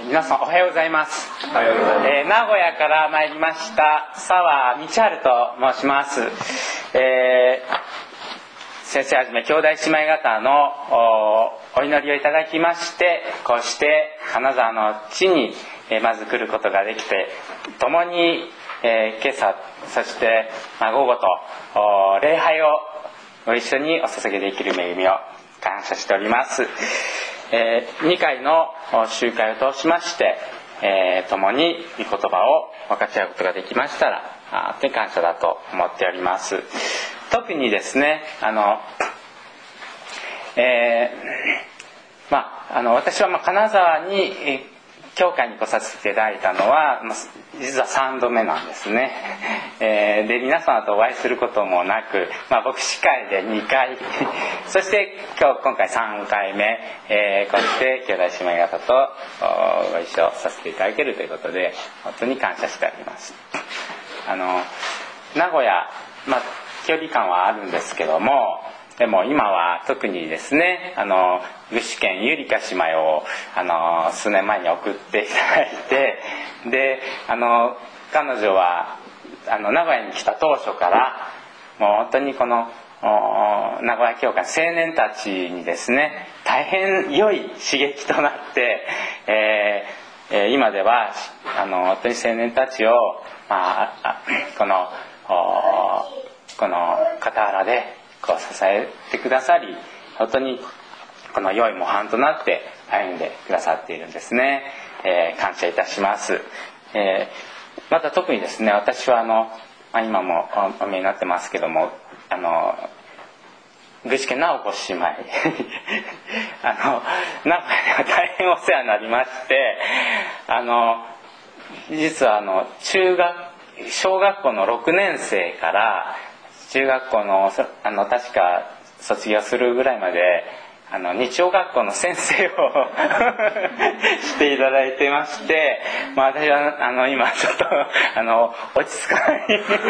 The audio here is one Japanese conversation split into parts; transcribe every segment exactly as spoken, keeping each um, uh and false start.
皆さんおはようございます。おはようございます。えー、名古屋から参りました澤道春と申します。えー、先生はじめ兄弟姉妹方の お, お祈りをいただきまして、こうして金沢の地に、えー、まず来ることができて、共に、えー、今朝そして、まあ、午後と礼拝をご一緒にお捧げできる恵みを感謝しております。えー、にかいの集会を通しまして、えー、共に御言葉を分かち合うことができましたらあって感謝だと思っております。特にですね、あの、えーまあ、あの私はまあ金沢に教会に来させていただいたのは実はさんどめなんですね。えー、で皆様とお会いすることもなく、まあ、牧師会でにかいそして今日今回さんかいめ、えー、こうして兄弟姉妹方とご一緒させていただけるということで本当に感謝しております。あの名古屋、まあ、距離感はあるんですけども、でも今は特にですね、あの具志堅ゆりか姉妹をあの数年前に送っていただいて、であの彼女はあの名古屋に来た当初からもう本当にこの名古屋教会青年たちにですね大変良い刺激となって、えー、今ではあの本当に青年たちを、まあ、このこの傍らでこう支えてくださり、本当にこの良い模範となって歩んでくださっているんですね。えー、感謝いたします。えー、また特にですね、私はあの、まあ、今もお見えになってますけども、あの具志堅直子姉妹あの名古屋では大変お世話になりまして、あの実はあの中学小学校のろくねん生から中学校 の, あの確か卒業するぐらいまであの日曜学校の先生をしていただいてまして、まあ、私はあの今ちょっとあの落ち着かない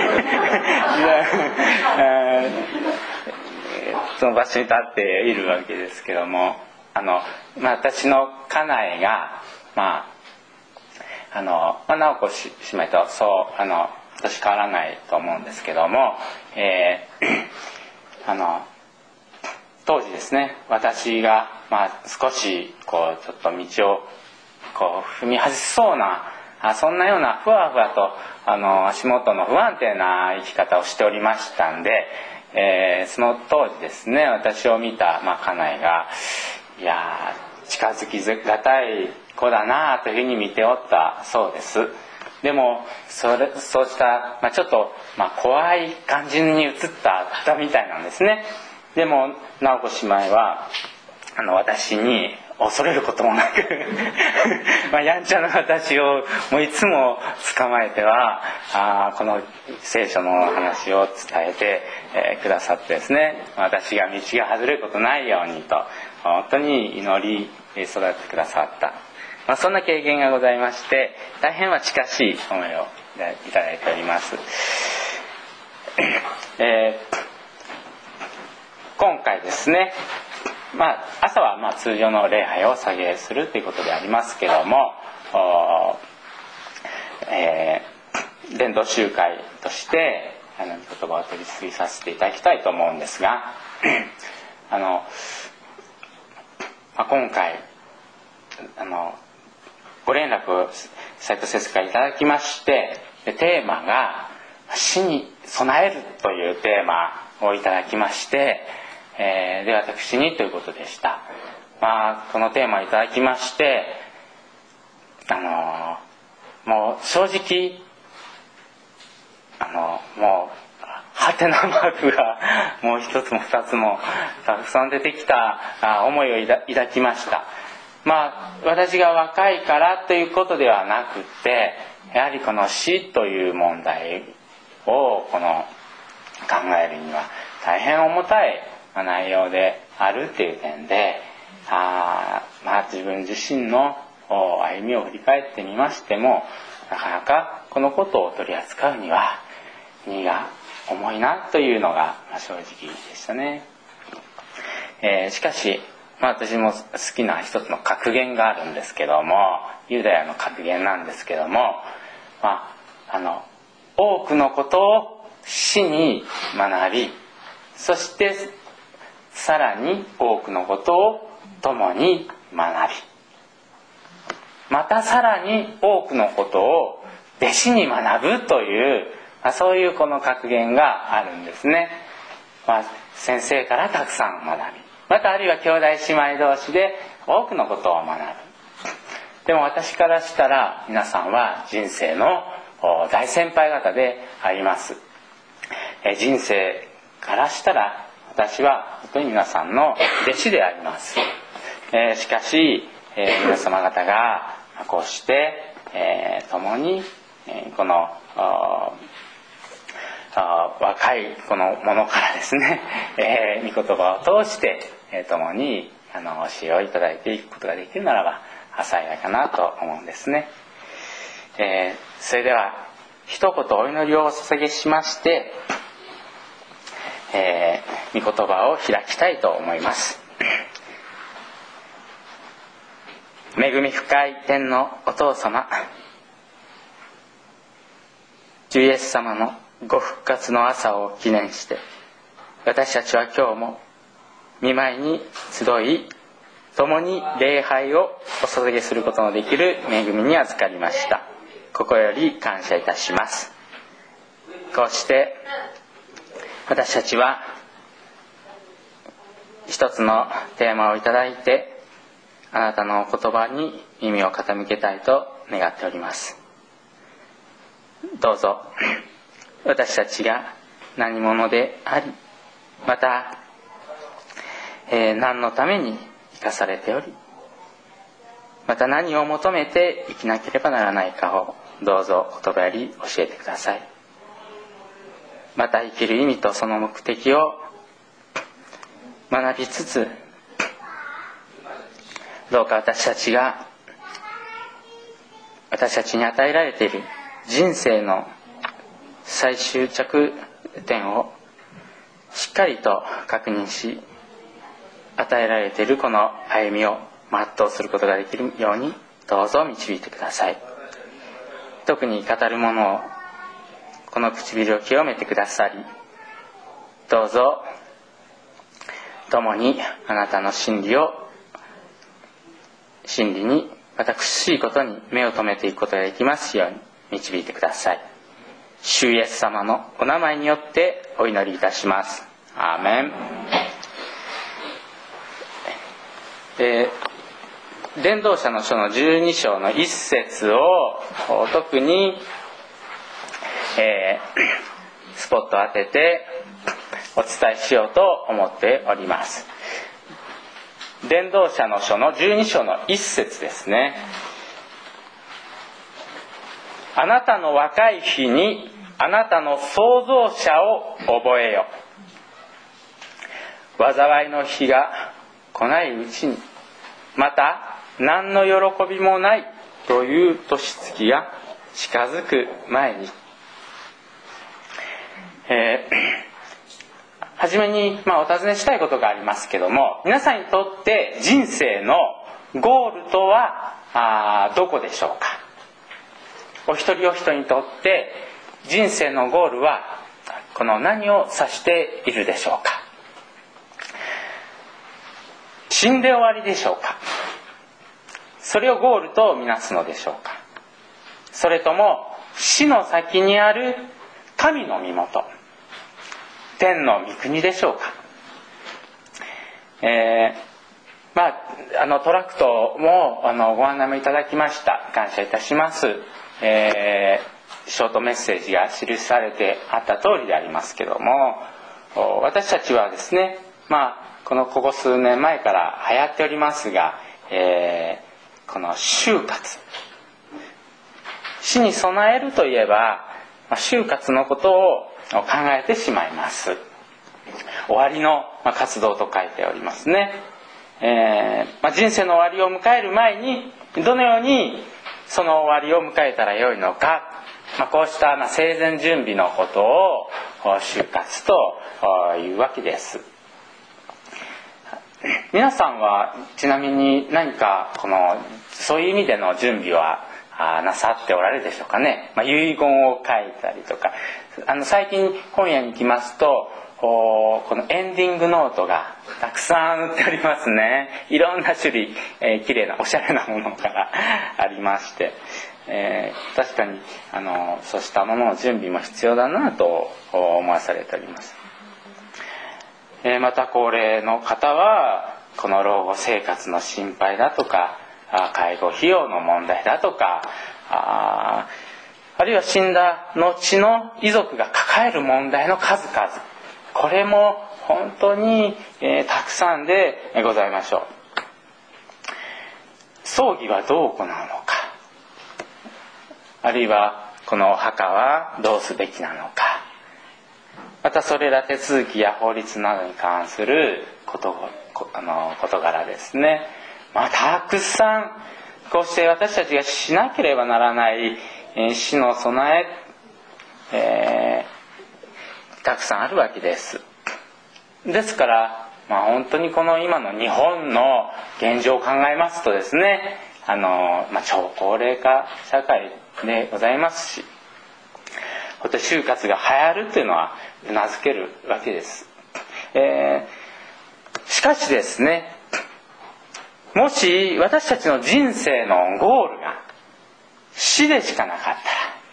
その場所に立っているわけですけども、あの、まあ、私の家内がまああの、まあ、直子姉妹とそうあの年変わらないと思うんですけども、えー、あの当時ですね、私が、まあ、少しこうちょっと道をこう踏み外しそうなあそんなようなふわふわとあの足元の不安定な生き方をしておりましたんで、えー、その当時ですね、私を見た、まあ、家内がいや近づきがたい子だなというふうに見ておったそうです。でもそれそうした、まあ、ちょっと、まあ、怖い感じに映ったみたいなんですね。でも直子姉妹はあの私に恐れることもなくまあやんちゃな私をもういつも捕まえてはあこの聖書の話を伝えて、えー、くださってですね、私が道が外れることないようにと本当に祈り育ってくださった、まあ、そんな経験がございまして、大変は近しい思いをいただいております。えー今回ですね、まあ、朝はまあ通常の礼拝を捧げするということでありますけども、えー、伝道集会としてあの言葉を取り次ぎさせていただきたいと思うんですがあの、まあ、今回あのご連絡を斉藤先生からいただきまして、でテーマが死に備えるというテーマをいただきまして、えー、で私にということでした。まあこのテーマをいただきまして、あのー、もう正直あのもうハテナマークがもう一つも二つもたくさん出てきた思いを抱きました。まあ私が若いからということではなくて、やはりこの死という問題をこの考えるには大変重たい内容であるっていう点で、あ、まあ、自分自身の歩みを振り返ってみましても、なかなかこのことを取り扱うには荷が重いなというのが正直でしたね。えー、しかしまあ、私も好きな一つの格言があるんですけども、ユダヤの格言なんですけども、まあ、あの多くのことを死に学び、そしてさらに多くのことを共に学び、またさらに多くのことを弟子に学ぶという、まあ、そういうこの格言があるんですね。まあ、先生からたくさん学び、またあるいは兄弟姉妹同士で多くのことを学ぶ。でも私からしたら皆さんは人生の大先輩方であります。え人生からしたら私は本当に皆さんの弟子であります。えー、しかし、えー、皆様方がこうして、えー、共に、えー、この若いこのものからですね、えー、御言葉を通して、えー、共にあの教えをいただいていくことができるならば幸いかなと思うんですね。えー、それでは一言お祈りをお捧げしまして、えー、御言葉を開きたいと思います。恵み深い天のお父様、主イエス様のご復活の朝を記念して、私たちは今日も御前に集い、共に礼拝をお捧げすることのできる恵みに預かりました。心より感謝いたします。こうして私たちは一つのテーマをいただいて、あなたのお言葉に耳を傾けたいと願っております。どうぞ私たちが何者であり、また、えー、何のために生かされており、また何を求めて生きなければならないかをどうぞ言葉より教えてください。また生きる意味とその目的を学びつつ、どうか私たちが私たちに与えられている人生の最終着点をしっかりと確認し、与えられているこの歩みを全うすることができるようにどうぞ導いてください。特に語るものをこの唇を清めてくださり、どうぞ共にあなたの真理を真理にまた苦しいことに目を留めていくことができますように導いてください。主イエス様のお名前によってお祈りいたします。アーメン。えー、伝道者の書のじゅうに章の一節を特に、えー、スポットを当ててお伝えしようと思っております。伝道者の書のじゅうに章の一節ですね。あなたの若い日にあなたの創造者を覚えよ。災いの日が来ないうちに、また何の喜びもないという年月が近づく前に、えー、はじめに、まあ、お尋ねしたいことがありますけども、皆さんにとって人生のゴールとはあどこでしょうか。お一人お一人にとって人生のゴールはこの何を指しているでしょうか。死んで終わりでしょうか。それをゴールとみなすのでしょうか。それとも死の先にある神の身元、天の御国でしょうか。えー、まああのトラクトもあのご案内もいただきました。感謝いたします。えー、ショートメッセージが記されてあった通りでありますけども、私たちはですね、まあこのここ数年前から流行っておりますが、えー、この終活、死に備えるといえば終活のことを考えてしまいます。終わりの活動と書いておりますね。えーまあ、人生の終わりを迎える前にどのようにその終わりを迎えたらよいのか、まあ、こうしたまあ生前準備のことを終活というわけです。 皆さんはちなみに何かこのそういう意味での準備はなさっておられるでしょうかね。まあ、遺言を書いたりとか、あの最近本屋に行きますとこのエンディングノートがたくさん売っておりますね。いろんな種類、えー、綺麗なおしゃれなものからありまして、えー、確かにあのそうしたものの準備も必要だなと思わされております。えー、また高齢の方はこの老後生活の心配だとか、介護費用の問題だとか、あ, あるいは死んだ後の遺族が抱える問題の数々、これも本当に、えー、たくさんでございましょう。葬儀はどう行うのか、あるいはこのお墓はどうすべきなのか、またそれら手続きや法律などに関すること、あの事柄ですね。まあ、たくさんこうして私たちがしなければならない、えー、死の備え、えー、たくさんあるわけです。ですから、まあ、本当にこの今の日本の現状を考えますとですね、あの、まあ、超高齢化社会でございますし、本当に就活が流行るというのはうなずけるわけです。えー、しかしですね、もし私たちの人生のゴールが死でしかなかったら、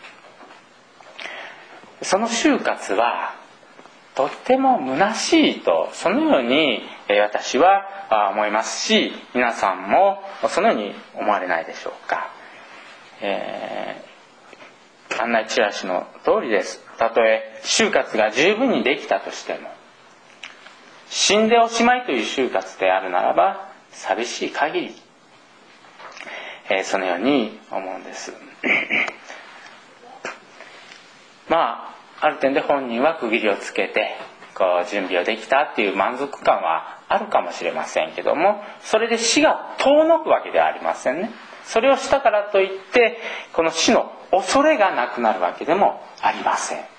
その就活はとっても虚しいと、そのように私は思いますし、皆さんもそのように思われないでしょうか。えー、案内チラシの通りです。たとえ就活が十分にできたとしても、死んでおしまいという就活であるならば寂しい限り、えー、そのように思うんです。まあある点で本人は区切りをつけてこう準備をできたっていう満足感はあるかもしれませんけども、それで死が遠のくわけではありませんね。それをしたからといってこの死の恐れがなくなるわけでもありません。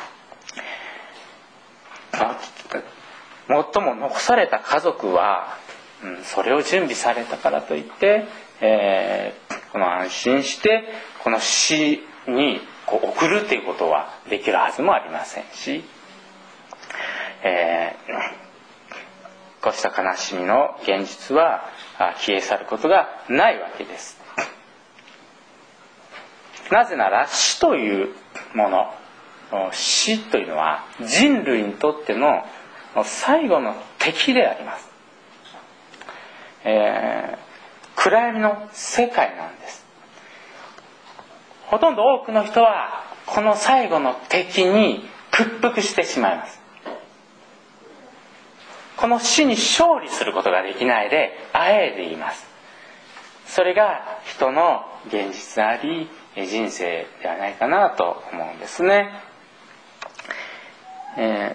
もっとも残された家族は、うん、それを準備されたからといって、えー、この安心してこの死にこう送るということはできるはずもありませんし、えー、こうした悲しみの現実は消え去ることがないわけです。なぜなら死というもの、死というのは人類にとっての最後の敵であります。えー、暗闇の世界なんです。ほとんど多くの人はこの最後の敵に屈服してしまいます。この死に勝利することができないであえいでいます。それが人の現実であり人生ではないかなと思うんですね。え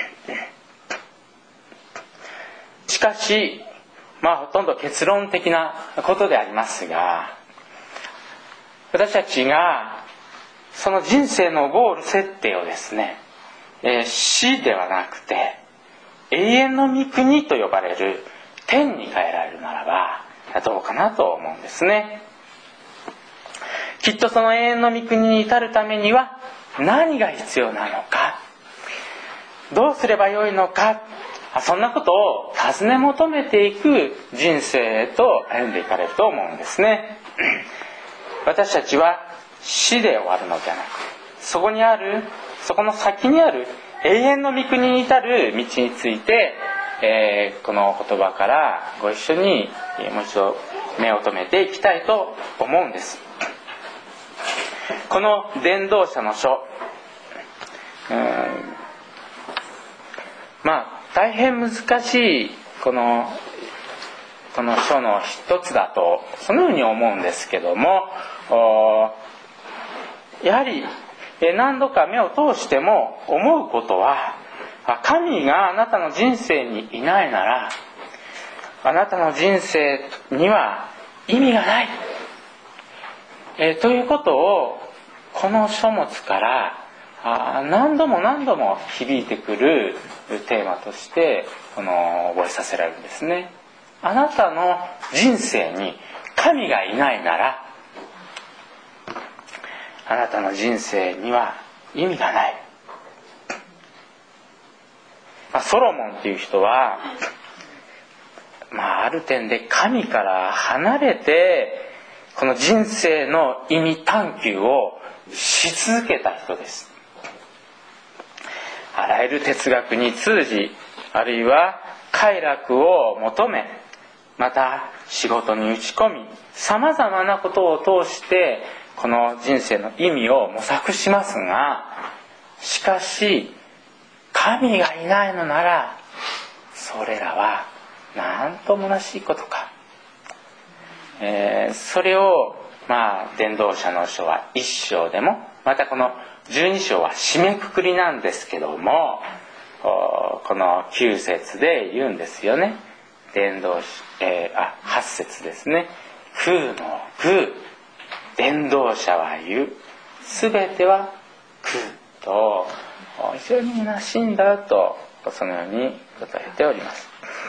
ー、しかしまあほとんど結論的なことでありますが、私たちがその人生のゴール設定をですね、えー、死ではなくて永遠の御国と呼ばれる天に変えられるならばどうかなと思うんですね。きっとその永遠の御国に至るためには何が必要なのか、どうすればよいのか、そんなことを尋ね求めていく人生へと歩んでいかれると思うんですね。私たちは死で終わるのではなく、そこにある、そこの先にある永遠の御国に至る道について、えー、この言葉からご一緒にもう一度目を留めていきたいと思うんです。この伝道者の書、うーんまあ大変難しいこのこの書の一つだとそのように思うんですけども、やはり何度か目を通しても思うことは、神があなたの人生にいないならあなたの人生には意味がない、えー、ということをこの書物から何度も何度も響いてくるテーマとしてこの覚えさせられるんですね。あなたの人生に神がいないなら、あなたの人生には意味がない。まあ、ソロモンという人は、まあ、ある点で神から離れてこの人生の意味探求をし続けた人です。あらゆる哲学に通じ、あるいは快楽を求め、また仕事に打ち込み、さまざまなことを通してこの人生の意味を模索しますが、しかし神がいないのなら、それらはなんと虚しいことか。えー、それをまあ伝道者の書は一章でも、またこの十二章は締めくくりなんですけども、この九節で言うんですよね。伝道、えー、あ八節ですね。空の空、伝道者は言う、すべては空と非常に虚しいんだと、そのように答えております。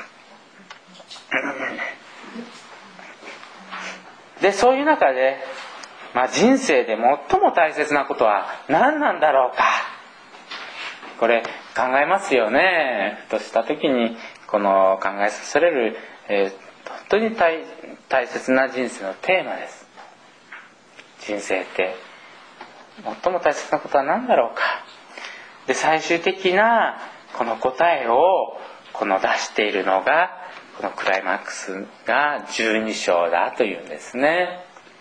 で、そういう中で、まあ、人生で最も大切なことは何なんだろうか、これ考えますよね。ふとした時にこの考えさせられる、えー、本当に 大, 大切な人生のテーマです。人生って最も大切なことは何だろうか。で、最終的なこの答えをこの出しているのが、このクライマックスがじゅうに章だというんですね。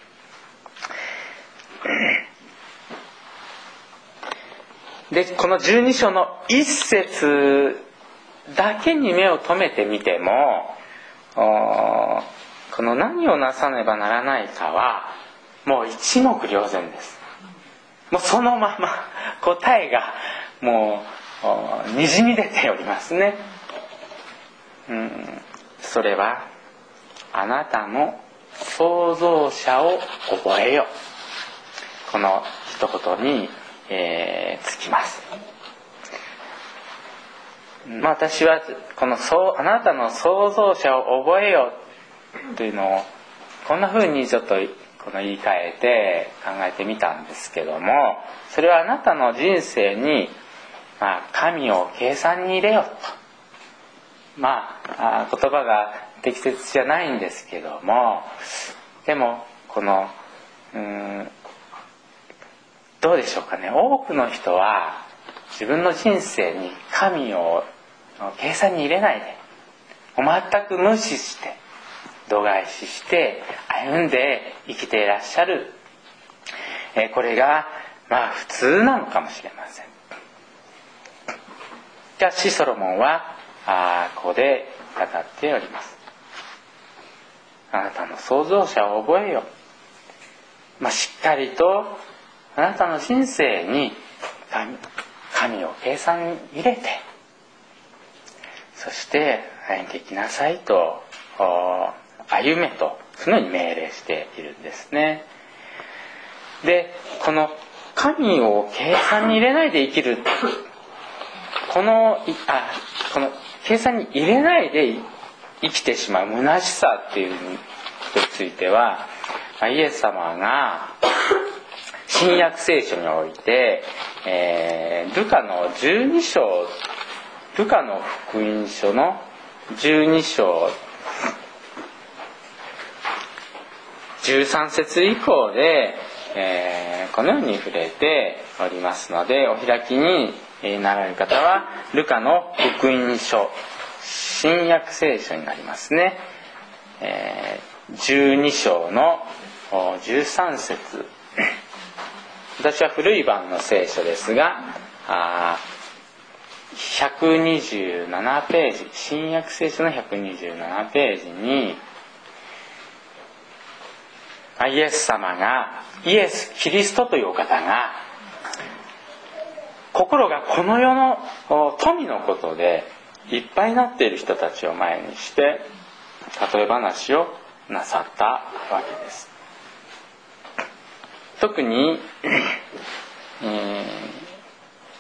で、このじゅうに章の一節だけに目を留めてみても、この何をなさねばならないかはもう一目瞭然です。もうそのまま答えがもうにじみ出ておりますね。うん、それはあなたの創造者を覚えよ、この一言に、えー、つきます。まあ、私はこのそうあなたの創造者を覚えよというのをこんな風にちょっとこの言い換えて考えてみたんですけども、それはあなたの人生に、まあ、神を計算に入れよと、まあ、言葉が適切じゃないんですけども、でもこのうーんどうでしょうかね。多くの人は自分の人生に神を計算に入れないで、全く無視して度外視して歩んで生きていらっしゃる、えこれがまあ普通なのかもしれません。しかしソロモンはあここで語っております。あなたの創造者を覚えよ、まあ、しっかりとあなたの人生に 神, 神を計算に入れて、そして歩んでいきなさいと、歩めと、そのように命令しているんですね。で、この神を計算に入れないで生きる、このあこの計算に入れないで生きてしまう虚しさっていうことについては、イエス様が新約聖書において、えー、ルカのじゅうに章、ルカの福音書のじゅうに章じゅうさん節以降で、えー、このように触れておりますので、お開きになられる方はルカの福音書、新約聖書になりますね。えー、じゅうに章のじゅうさん節、私は古い版の聖書ですが、あひゃくにじゅうななページ、新約聖書のひゃくにじゅうななページに、イエス様が、イエス・キリストというお方が、心がこの世の富のことでいっぱいになっている人たちを前にして例え話をなさったわけです。特に、えー、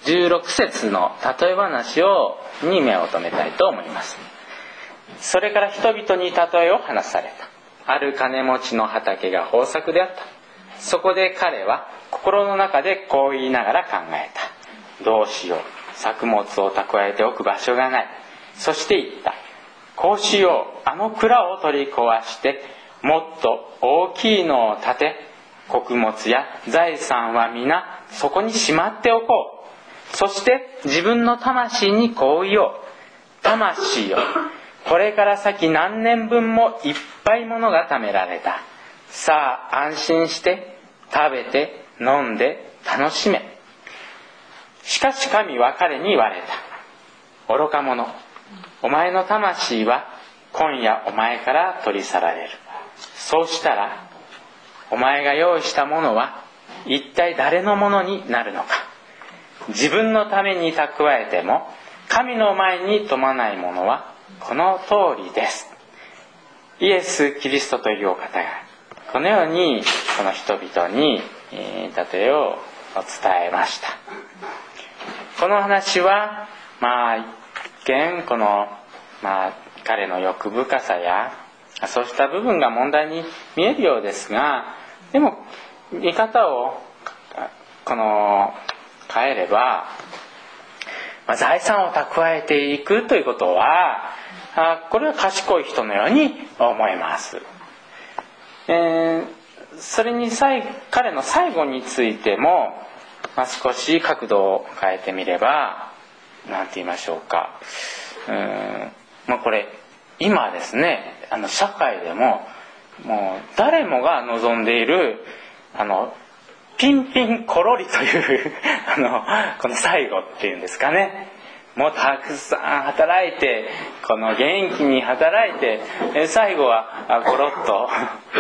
じゅうろく節の例え話をに目を留めたいと思います。それから人々に例えを話された。ある金持ちの畑が豊作であった。そこで彼は心の中でこう言いながら考えた。どうしよう。作物を蓄えておく場所がない。そして言った。こうしよう。あの蔵を取り壊してもっと大きいのを建て、穀物や財産は皆そこにしまっておこう。そして自分の魂にこう言おう。魂よ、これから先何年分もいっぱいものが貯められた。さあ安心して食べて飲んで楽しめ。しかし神は彼に言われた。愚か者、お前の魂は今夜お前から取り去られる。そうしたらお前が用意したものは一体誰のものになるのか。自分のために蓄えても神の前に富まないものはこの通りです。イエス・キリストというお方がこのようにこの人々に例えを伝えました。この話はまあ一見この、まあ、彼の欲深さやそうした部分が問題に見えるようですが、でも見方をこの変えれば、まあ、財産を蓄えていくということはあこれは賢い人のように思えます。えー、それに最彼の最後についても、まあ、少し角度を変えてみればなんて言いましょうか、うーん、まあ、これ今ですね、あの社会でももう誰もが望んでいるあのピンピンコロリというあのこの最後っていうんですかね、もうたくさん働いてこの元気に働いて最後はコロッと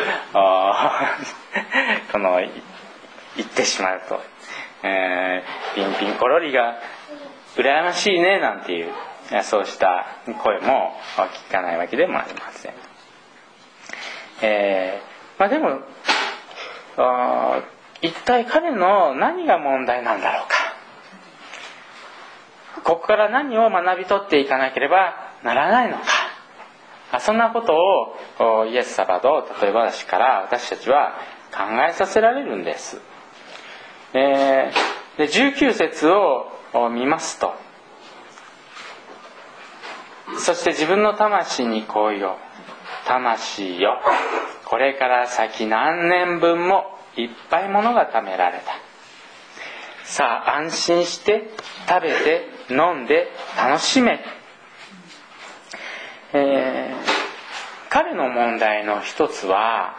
このいってしまうと、えー、ピンピンコロリが羨ましいねなんていうそうした声も聞かないわけでもありません。えーまあ、でもあ一体彼の何が問題なんだろうか。ここから何を学び取っていかなければならないのか。そんなことをイエス様の例え話から私たちは考えさせられるんです。えー、でじゅうきゅう節を見ますと、そして自分の魂にこう言おう。魂よ、これから先何年分もいっぱいものが貯められた。さあ安心して食べて飲んで楽しめ。えー、彼の問題の一つは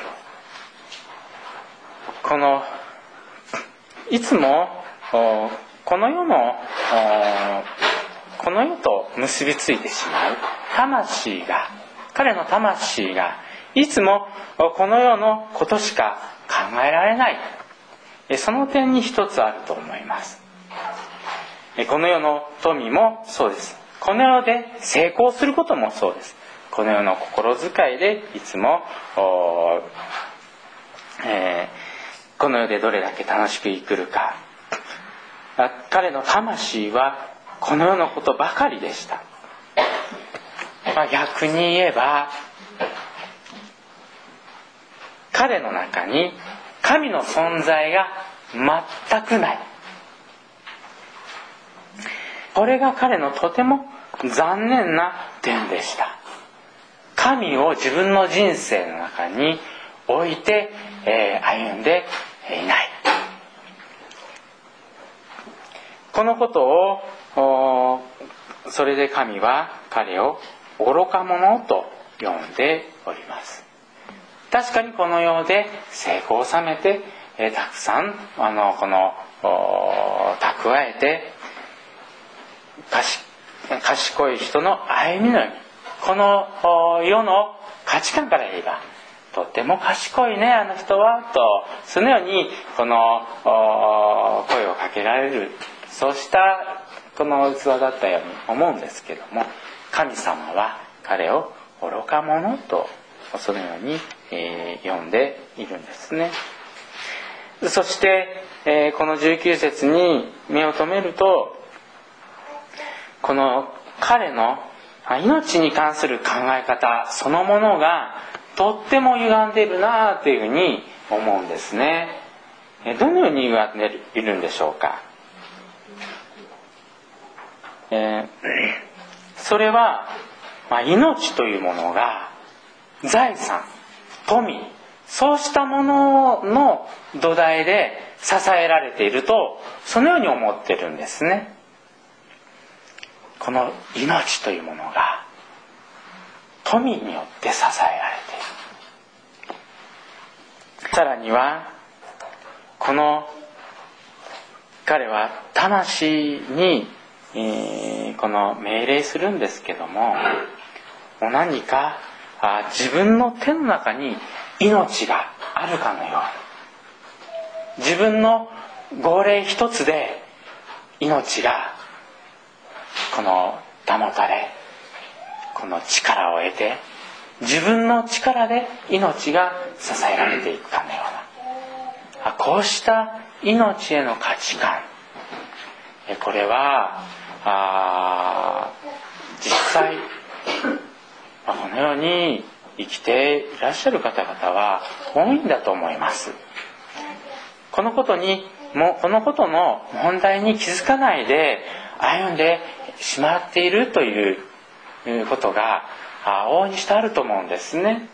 このいつもこの世のこの世と結びついてしまう魂が、彼の魂がいつもこの世のことしか考えられない。その点に一つあると思います。この世の富もそうです。この世で成功することもそうです。この世の心遣いでいつも、えー、この世でどれだけ楽しく生きるか。彼の魂はこの世のことばかりでした。まあ、逆に言えば彼の中に神の存在が全くない。これが彼のとても残念な点でした。神を自分の人生の中に置いて、えー、歩んでいない。このことをそれで神は彼を愚か者と呼んでおります。確かにこの世で成功を収めて、えー、たくさんあのこの蓄えて賢い人の歩みのように、この世の価値観から言えばとっても賢いねあの人はと、そのようにこの声をかけられる、そうしたこの器だったように思うんですけども、神様は彼を愚か者とそのように、えー、呼んでいるんですね。 そして、えー、このじゅうきゅう節に目を留めると、この彼の命に関する考え方そのものがとっても歪んでいるなというふうに思うんですね。どのように歪んでいるんでしょうか。えー、それは、まあ、命というものが財産、富、そうしたものの土台で支えられていると、そのように思っているんですね。この命というものが富によって支えられている。さらにはこの彼は魂に、えー、この命令するんですけども、もう何かあ自分の手の中に命があるかのように、自分の号令一つで命がこの保たれ、この力を得て、自分の力で命が支えられていくかのような、こうした命への価値観、これはあ実際このように生きていらっしゃる方々は多いんだと思います。このことにもこのことの問題に気づかないで歩んでしまっているということが往々にしてあると思うんですね。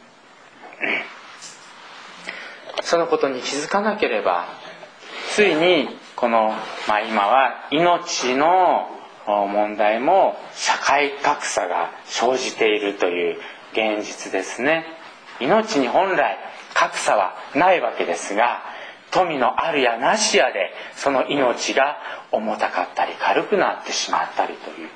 そのことに気づかなければ、ついにこの、まあ、今は命の問題も社会格差が生じているという現実ですね。命に本来格差はないわけですが、富のあるやなしやでその命が重たかったり軽くなってしまったりという、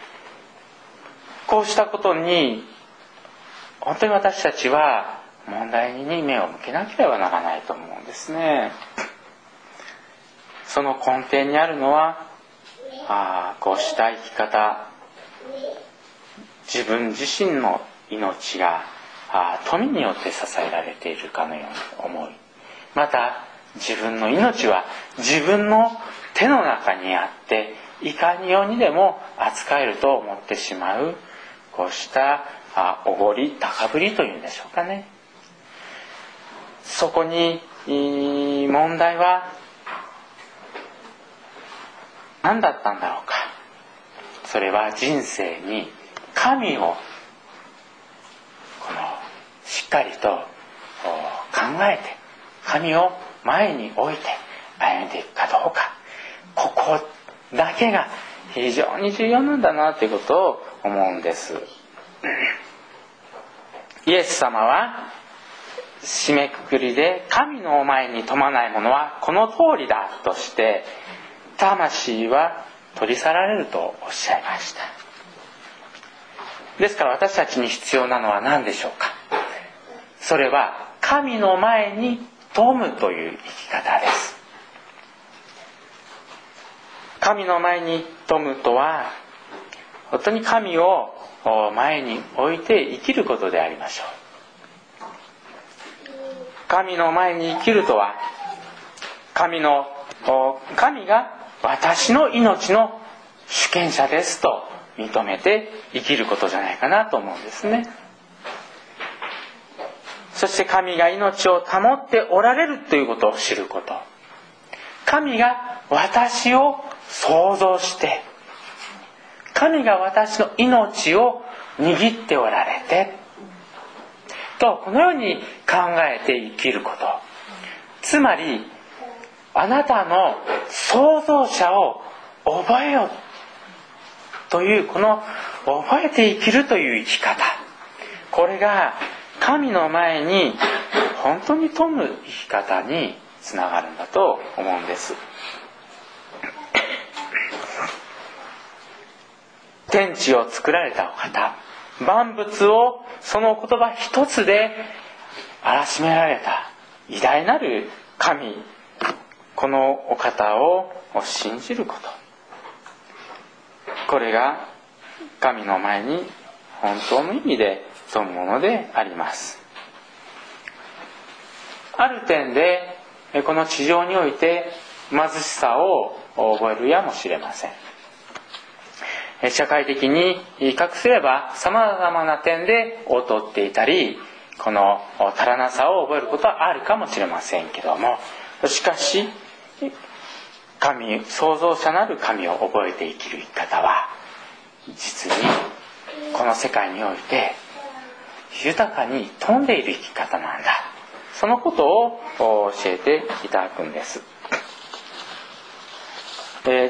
こうしたことに本当に私たちは問題に目を向けなければならないと思うんですね。その根底にあるのはあこうした生き方、自分自身の命があ富によって支えられているかのように思い、また自分の命は自分の手の中にあっていかにようにでも扱えると思ってしまう、こうしたあおごり高ぶりというんでしょうかね。そこに問題は何だったんだろうか。それは人生に神をこのしっかりと考えて、神を前に置いて歩んでいくかどうか、ここだけが非常に重要なんだなということを思うんです。イエス様は締めくくりで、神の前に富まないものはこの通りだとして、魂は取り去られるとおっしゃいました。ですから私たちに必要なのは何でしょうか。それは神の前に富むという生き方です。神の前に富むとは、本当に神を前に置いて生きることでありましょう。神の前に生きるとは、神の神が私の命の主権者ですと認めて生きることじゃないかなと思うんですね。そして神が命を保っておられるということを知ること、神が私を創造して、神が私の命を握っておられてと、このように考えて生きること、つまりあなたの創造者を覚えよという、この覚えて生きるという生き方、これが神の前に本当に富む生き方につながるんだと思うんです。天地を作られたお方、万物をその言葉一つであらしめられた偉大なる神、このお方を信じること、これが神の前に本当の意味で富むものであります。ある点でこの地上において貧しさを覚えるやもしれません。社会的に比較すれば様々な点で劣っていたり、この足らなさを覚えることはあるかもしれませんけども、しかし神、創造者なる神を覚えて生きる生き方は、実にこの世界において豊かに富んでいる生き方なんだ、そのことを教えていただくんです。えー、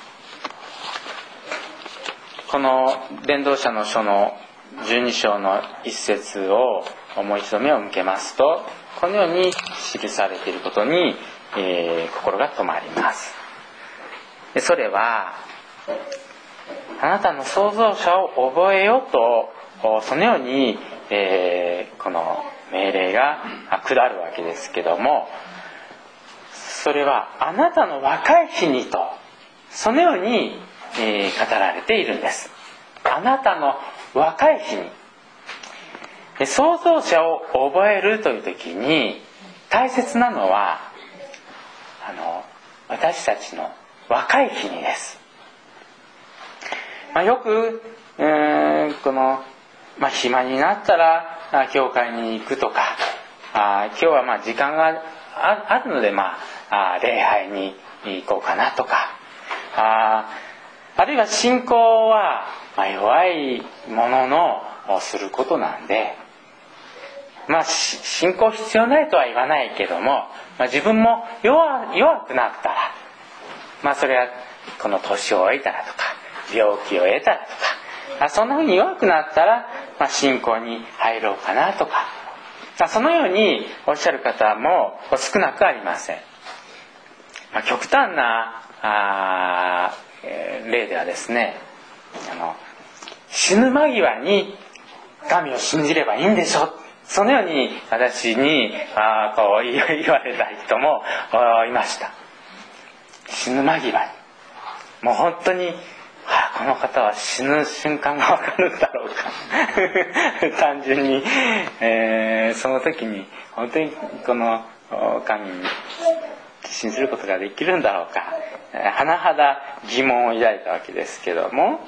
この伝道者の書のじゅうに章の一節をもう一度目を向けますと、このように記されていることに、えー、心が止まります。でそれは、あなたの創造者を覚えようと、そのように、えー、この命令が下るわけですけども、それはあなたの若い日にと、そのように、えー、語られているんです。あなたの若い日に。で創造者を覚えるという時に大切なのは、あの私たちの若い日にです。まあ、よく、えー、この、まあ、暇になったら教会に行くとか、あ今日はまあ時間が あ, あるので、まあ、あ礼拝に行こうかなとか、ああるいは信仰は、まあ、弱いもののすることなんで、まあ信仰必要ないとは言わないけども、まあ、自分も 弱, 弱くなったら、まあそれはこの年を得たらとか病気を得たらとか、そんなふうに弱くなったら、まあ、信仰に入ろうかなとか、そのようにおっしゃる方も少なくありません。まあ、極端なあ、えー、例ではですね、あの死ぬ間際に神を信じればいいんでしょ、そのように私にあこう言われた人もいました。死ぬ間際にもう本当に、あこの方は死ぬ瞬間が分かるんだろうか単純に、えー、その時に本当にこの神に信じることができるんだろうか、甚だ疑問を抱いたわけですけども、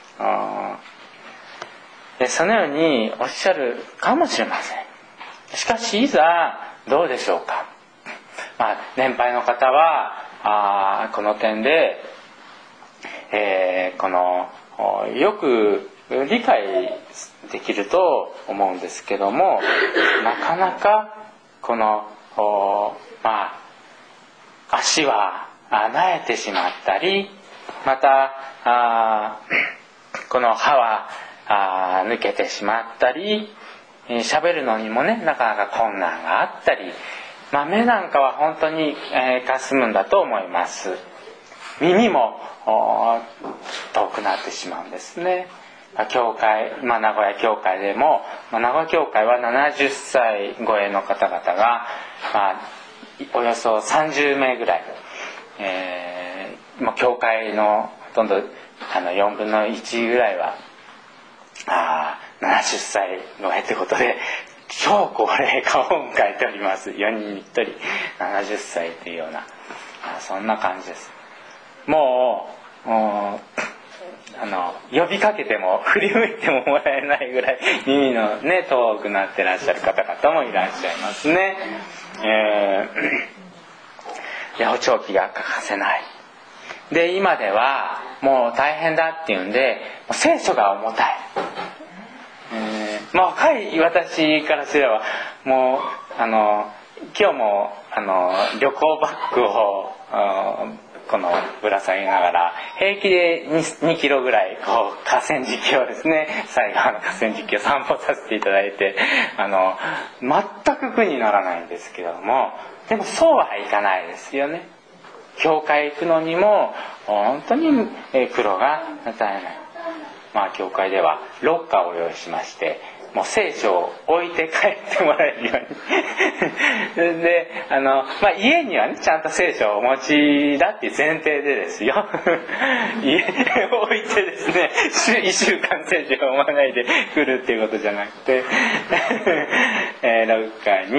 そのようにおっしゃるかもしれません。しかしいざどうでしょうか。まあ、年配の方はあこの点で、えー、このよく理解できると思うんですけども、なかなかこのまあ足はなえてしまったり、またあこの歯はあ抜けてしまったり、喋るのにもねなかなか困難があったり、まあ、目なんかは本当に、えー、かすむんだと思います。耳も遠くなってしまうんですね。教会、まあ、名古屋教会でも、まあ、名古屋教会はななじゅっさい超えの方々が、まあ、およそさんじゅうめいぐらい、えー、もう教会のほとんどあのよんぶんのいちぐらいはあななじゅっさい超えということで超高齢化を迎えております。よにんにひとりななじゅっさいというような、そんな感じです。もう、もうあの呼びかけても振り向いてももらえないぐらい耳のね遠くなってらっしゃる方々もいらっしゃいますね。えー、八百長期が欠かせない。で今ではもう大変だっていうんで聖書が重たい。えーまあ、若い私からすればもうあの今日もあの旅行バッグをこのぶら下げながら平気で 2, にキロぐらいこう河川敷をですね、西側の河川敷を散歩させていただいて、あの全く苦にならないんですけども、でもそうはいかないですよね。教会行くのにも本当に苦労が絶えない。まあ教会ではロッカーを用意しまして、もう聖書を置いて帰ってもらえるようにで、あの、まあ、家にはねちゃんと聖書をお持ちだっていう前提でですよ家を置いてですねいっしゅうかん聖書を読まないで来るっていうことじゃなくて、えー、ロッカーに、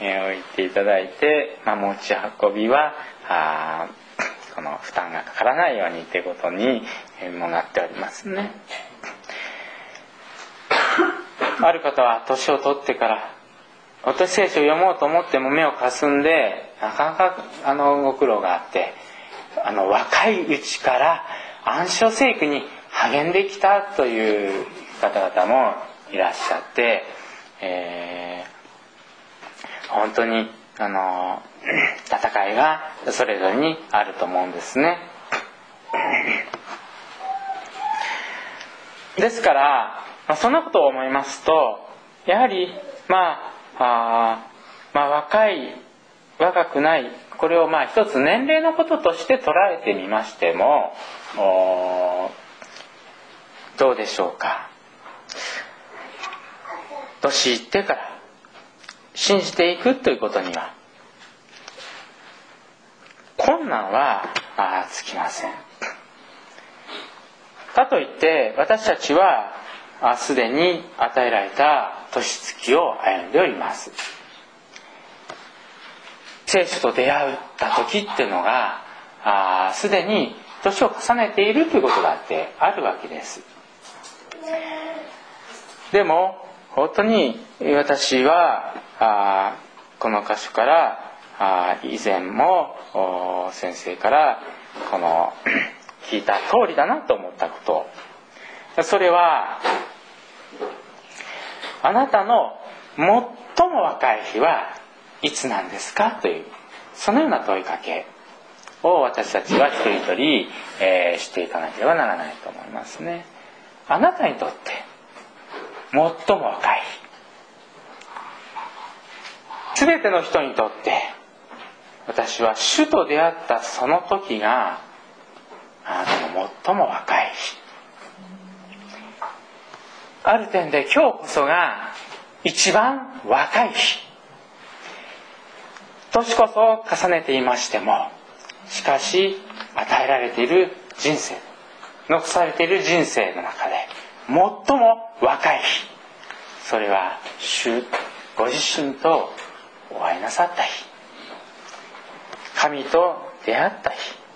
えー、置いていただいて、まあ、持ち運びはあこの負担がかからないようにということにもなっておりますね。ある方は年を取ってからお年聖書を読もうと思っても目をかすんでなかなかあのご苦労があって、あの若いうちから暗唱聖句に励んできたという方々もいらっしゃって、えー、本当にあの戦いがそれぞれにあると思うんですね。ですからそんなことを思いますと、やはりまああまあ若い若くない、これをまあ一つ年齢のこととして捉えてみましてもどうでしょうか。年いってから信じていくということには困難はつきません。かといって私たちはすでに与えられた年月を歩んでおります。聖書と出会った時っていうのがすでに年を重ねているということだってあるわけです。でも本当に私はあこの箇所からあ以前も先生からこの聞いた通りだなと思ったこと、それはあなたの最も若い日はいつなんですかという、そのような問いかけを私たちは一人一人、えー、していかなければならないと思いますね。あなたにとって最も若い日、すべての人にとって私は主と出会ったその時があなたの最も若い日、ある点で今日こそが一番若い日、年こそ重ねていましても、しかし与えられている人生、残されている人生の中で最も若い日、それは主ご自身とお会いなさった日、神と出会った日、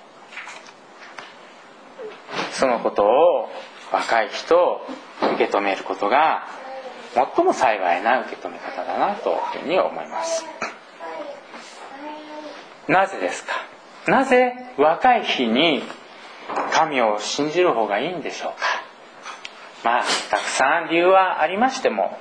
そのことを若い日と受け止めることが最も幸いな受け止め方だなというふうに思います。なぜですか。なぜ若い日に神を信じる方がいいんでしょうか。まあたくさん理由はありましても、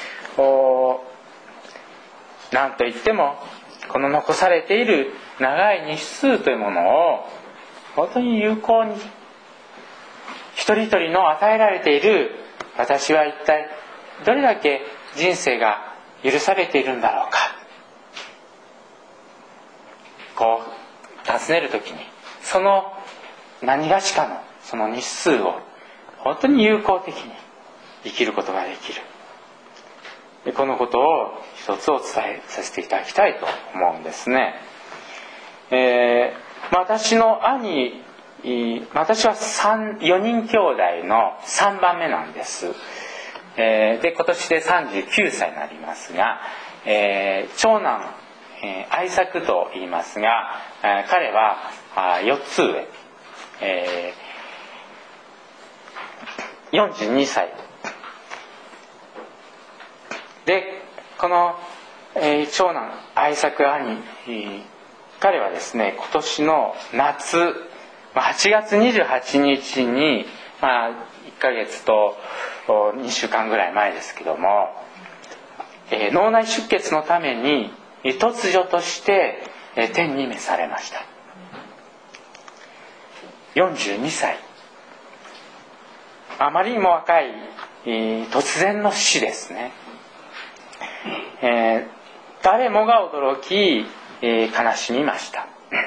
何といってもこの残されている長い日数というものを本当に有効に、一人一人の与えられている私は一体どれだけ人生が許されているんだろうか、こう尋ねるときにその何がしかのその日数を本当に有効的に生きることができる、でこのことを一つお伝えさせていただきたいと思うんですね。えー、私の兄、私はよにん兄弟のさんばんめなんです。えー、で今年でさんじゅうきゅうさいになりますが、えー、長男、えー、愛作と言いますが、えー、彼はあよっつ上、えー、よんじゅうにさいで、この、えー、長男愛作兄、彼はですね、今年の夏はちがつにじゅうはちにちに、まあ、いっかげつとにしゅうかんぐらい前ですけども、えー、脳内出血のために突如として、えー、天に召されました。よんじゅうにさい、あまりにも若い、えー、突然の死ですね。えー、誰もが驚き、えー、悲しみました。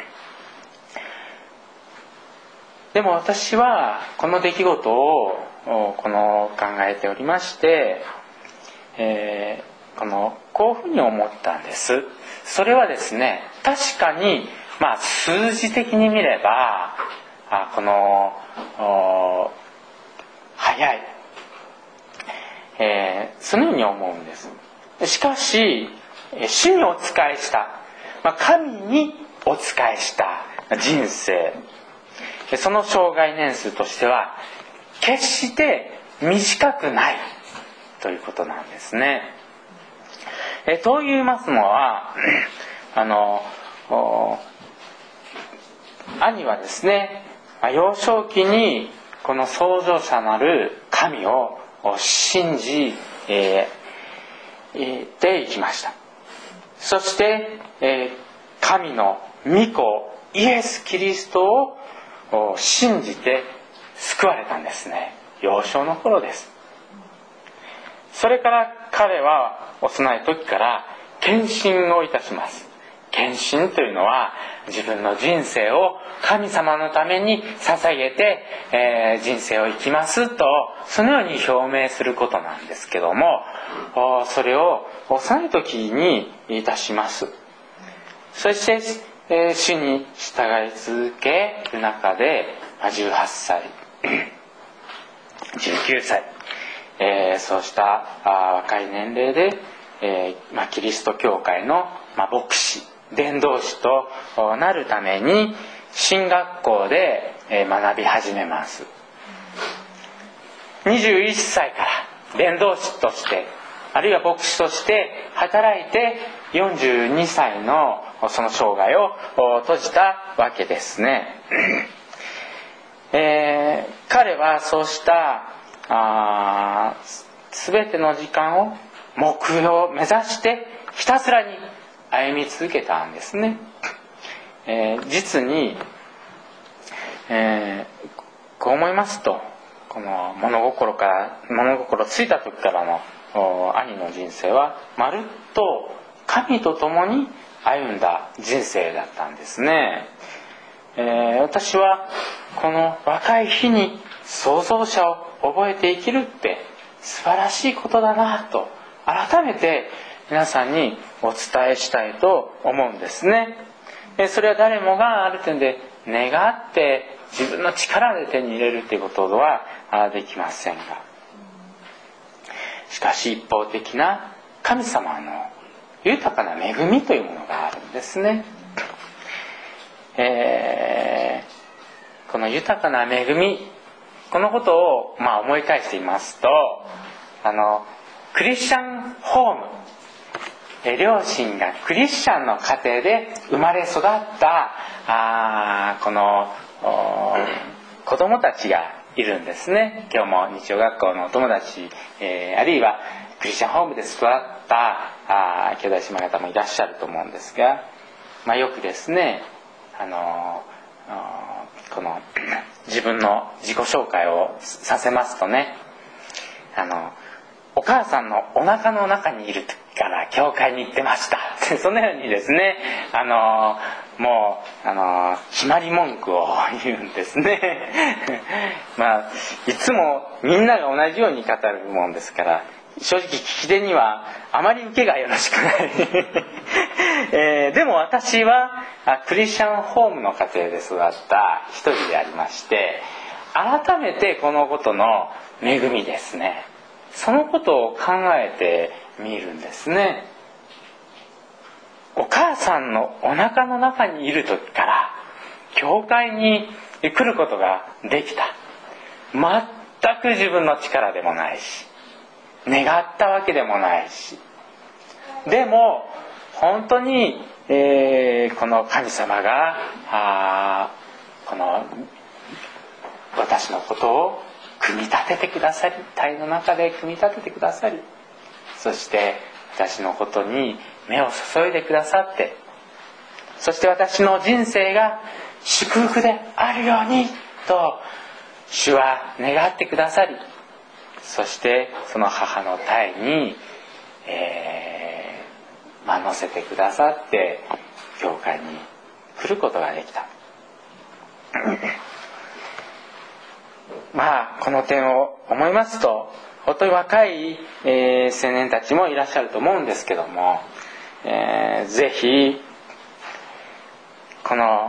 でも私はこの出来事をこの考えておりまして、えー、このこういうふうに思ったんです。それはですね、確かに、まあ、数字的に見ればあこの早い、えー、そのように思うんです。しかし主にお仕えした、まあ、神にお仕えした人生、その生涯年数としては決して短くないということなんですね。えと言いますのは、あの兄はですね、幼少期にこの創造者なる神を信じ、えー、ていきました。そして、えー、神の御子イエス・キリストを信じて救われたんですね。幼少の頃です。それから彼は幼い時から献身をいたします。献身というのは自分の人生を神様のために捧げて、えー、人生を生きますと、そのように表明することなんですけども、それを幼い時にいたします。そして、えー、主に従い続ける中でじゅうはっさいじゅうきゅうさい、えー、そうした若い年齢で、えーまあ、キリスト教会の、まあ、牧師伝道師となるために神学校で学び始めます。にじゅういっさいから伝道師として、あるいは牧師として働いてよんじゅうにさいのその生涯を閉じたわけですね。えー、彼はそうしたあ全ての時間を目標を目指してひたすらに歩み続けたんですね。えー、実に、えー、こう思いますと、この物心から物心ついた時からの兄の人生はまるっと神と共に歩んだ人生だったんですね。えー、私はこの若い日に創造者を覚えて生きるって素晴らしいことだなと改めて皆さんにお伝えしたいと思うんですね。それは誰もがある点で願って自分の力で手に入れるということはできませんが、しかし一方的な神様の豊かな恵みというものがあるんですね。えー、この豊かな恵み、このことをまあ思い返していますと、あのクリスチャンホーム、え両親がクリスチャンの家庭で生まれ育ったあこの子供たちがいるんですね。今日も日曜学校のお友達、えー、あるいはクリスチャンホームで育ったあ兄弟姉妹方もいらっしゃると思うんですが、まあ、よくですね、あのこの自分の自己紹介をさせますとね、あのお母さんのお腹の中にいる時から教会に行ってましたそのようにですね、あのもうあの決まり文句を言うんですねまあいつもみんなが同じように語るもんですから、正直聞き手にはあまり受けがよろしくない、えー、でも私はクリスチャンホームの家庭で育った一人でありまして、改めてこのことの恵みですね、そのことを考えてみるんですね。お母さんのお腹の中にいる時から教会に来ることができた。全く自分の力でもないし、願ったわけでもないし、でも本当に、えー、この神様があこの私のことを組み立ててくださり、体の中で組み立ててくださり、そして私のことに目を注いでくださって、そして私の人生が祝福であるようにと主は願ってくださり、そしてその母の胎に、えーまあ、乗せてくださって教会に来ることができたまあこの点を思いますと、本当に若い、えー、青年たちもいらっしゃると思うんですけども、えー、ぜひこの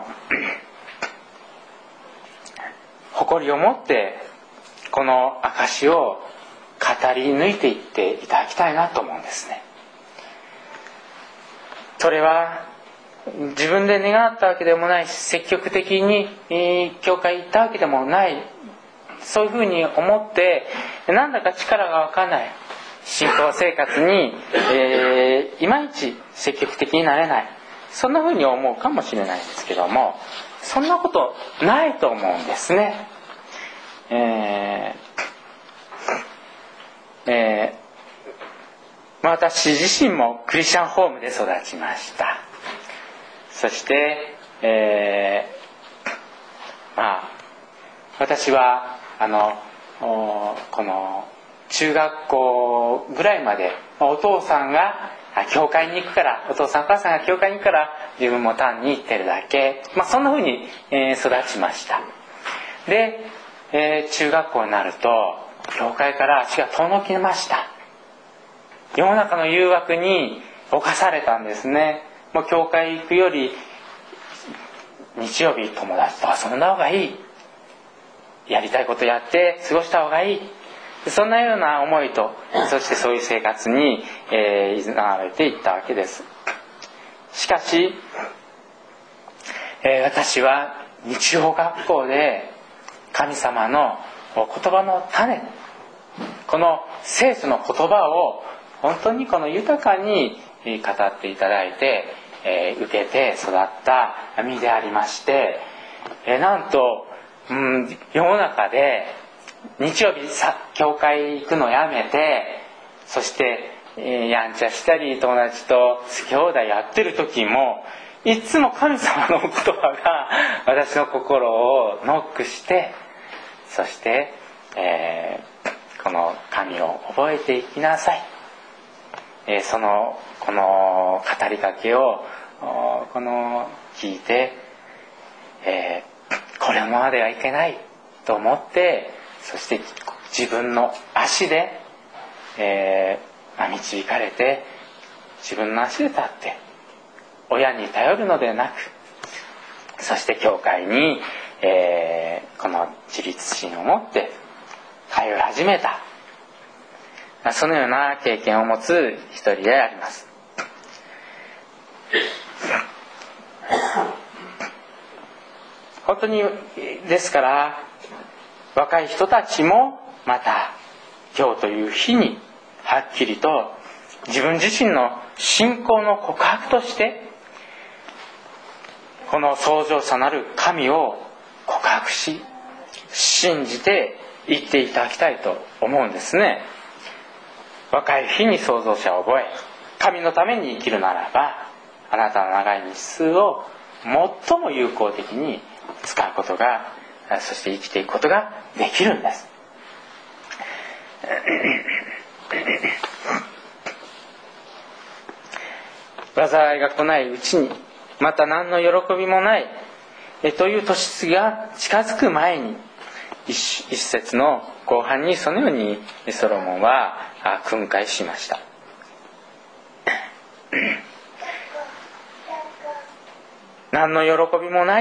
誇りを持ってこの証を語り抜いていっていただきたいなと思うんですね。 それは自分で願ったわけでもないし、積極的に教会行ったわけでもない、そういうふうに思ってなんだか力が湧かない信仰生活に、えー、いまいち積極的になれない、そんなふうに思うかもしれないんですけども、そんなことないと思うんですね。えーえー、私自身もクリスチャンホームで育ちました。そして、えー、まあ私はあのこの中学校ぐらいまでお父さんが教会に行くから、お父さんお母さんが教会に行くから自分も単に行ってるだけ、まあ、そんな風に、えー、育ちました。で、えー、中学校になると教会から足が遠のきました。世の中の誘惑に侵されたんですね。もう教会行くより日曜日友達と遊んだ方がいい、やりたいことやって過ごした方がいい、そんなような思いと、そしてそういう生活に、えー、誘われていったわけです。しかし、えー、私は日曜学校で神様のお言葉の種、この聖書の言葉を本当にこの豊かに語っていただいて、えー、受けて育った身でありまして、えー、なんと、うん、世の中で日曜日さ教会行くのやめて、そして、えー、やんちゃしたり友達と兄弟やってる時もいつも神様の言葉が私の心をノックして、そして、えー、この神を覚えていきなさい、えー、そのこの語りかけをこの聞いて、えー、これまではいけないと思って、そして自分の足で、えーまあ、導かれて自分の足で立って親に頼るのでなく、そして教会に、えー、この自立心を持って通い始めた、そのような経験を持つ一人であります。本当にですから、若い人たちもまた今日という日にはっきりと自分自身の信仰の告白としてこの創造者なる神を告白し、信じて生きていただきたいと思うんですね。若い日に創造者を覚え、神のために生きるならば、あなたの長い日数を最も有効的に使うことが、そして生きていくことができるんです。災いが来ないうちに、また何の喜びもないえという年月が近づく前に、一, 一節の後半にそのようにソロモンは訓戒しました。何の喜びもない、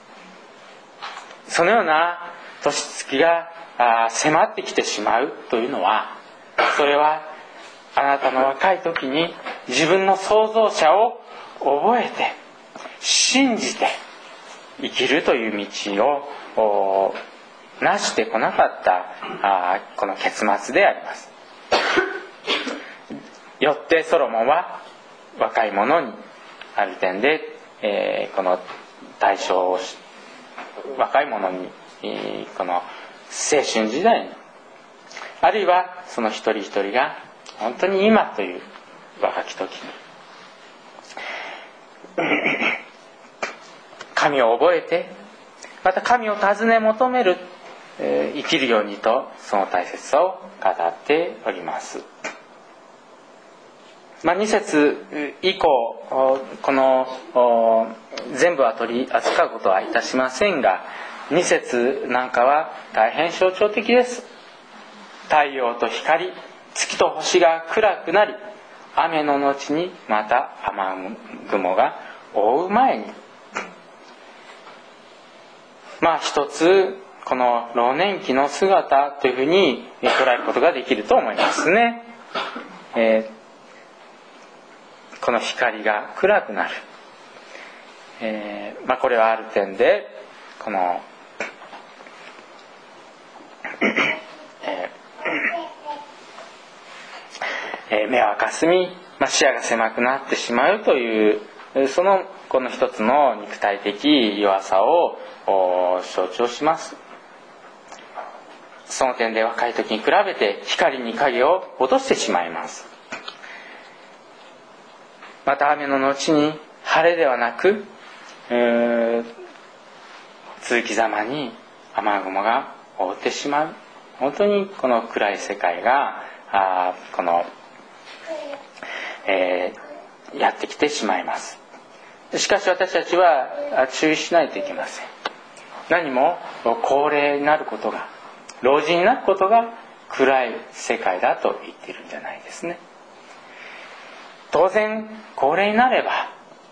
そのような年月が迫ってきてしまうというのは、それはあなたの若い時に自分の創造者を覚えて信じて生きるという道をなしてこなかったこの結末であります。よってソロモンは若い者にある点で、えー、この対象を若い者に、えー、この青春時代に、あるいはその一人一人が本当に今という若き時に神を覚えて、また神を尋ね求める、えー、生きるようにと、その大切さを語っております。まあ、に節以降この全部は取り扱うことはいたしませんが、に節なんかは大変象徴的です。太陽と光、月と星が暗くなり、雨の後にまた雨雲が覆う前に、まあ一つこの老年期の姿というふうに捉えることができると思いますね。えー、 この光が暗くなる、えーまあ、これはある点でこの、えーえー、目はかすみ、まあ、視野が狭くなってしまうというそのこの一つの肉体的弱さを象徴します。その点で若い時に比べて光に影を落としてしまいます。また雨の後に晴れではなく、えー、続きざまに雨雲が覆ってしまう。本当にこの暗い世界があこの、えー、やってきてしまいます。しかし私たちは注意しないといけません。何も高齢になることが、老人になることが暗い世界だと言っているんじゃないですね。当然高齢になれば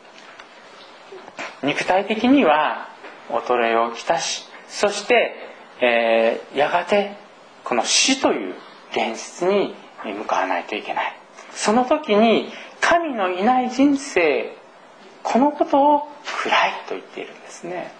肉体的には衰えをきたし、そして、えー、やがてこの死という現実に向かわないといけない。その時に神のいない人生、このことを暗いと言っているんですね。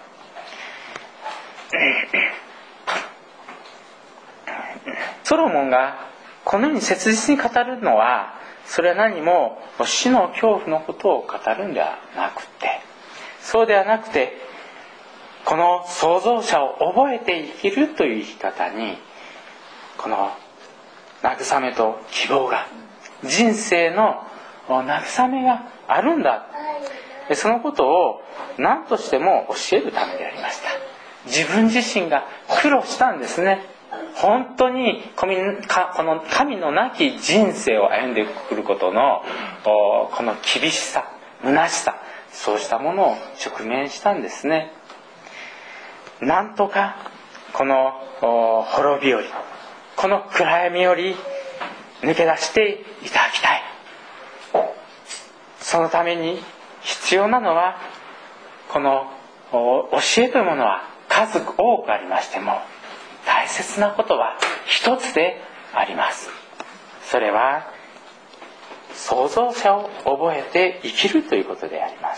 ソロモンがこのように切実に語るのは、それは何も死の恐怖のことを語るんではなくて、そうではなくてこの創造者を覚えて生きるという生き方に、この慰めと希望が、人生の慰めがあるんだ、そのことを何としても教えるためでありました。自分自身が苦労したんですね。本当にこの神のなき人生を歩んでくることのこの厳しさ、虚しさ、そうしたものを直面したんですね。なんとかこの滅びより、この暗闇より抜け出していただきたい。そのために必要なのは、この教えというものは数多くありましても、大切なことは一つであります。それは創造者を覚えて生きるということであります。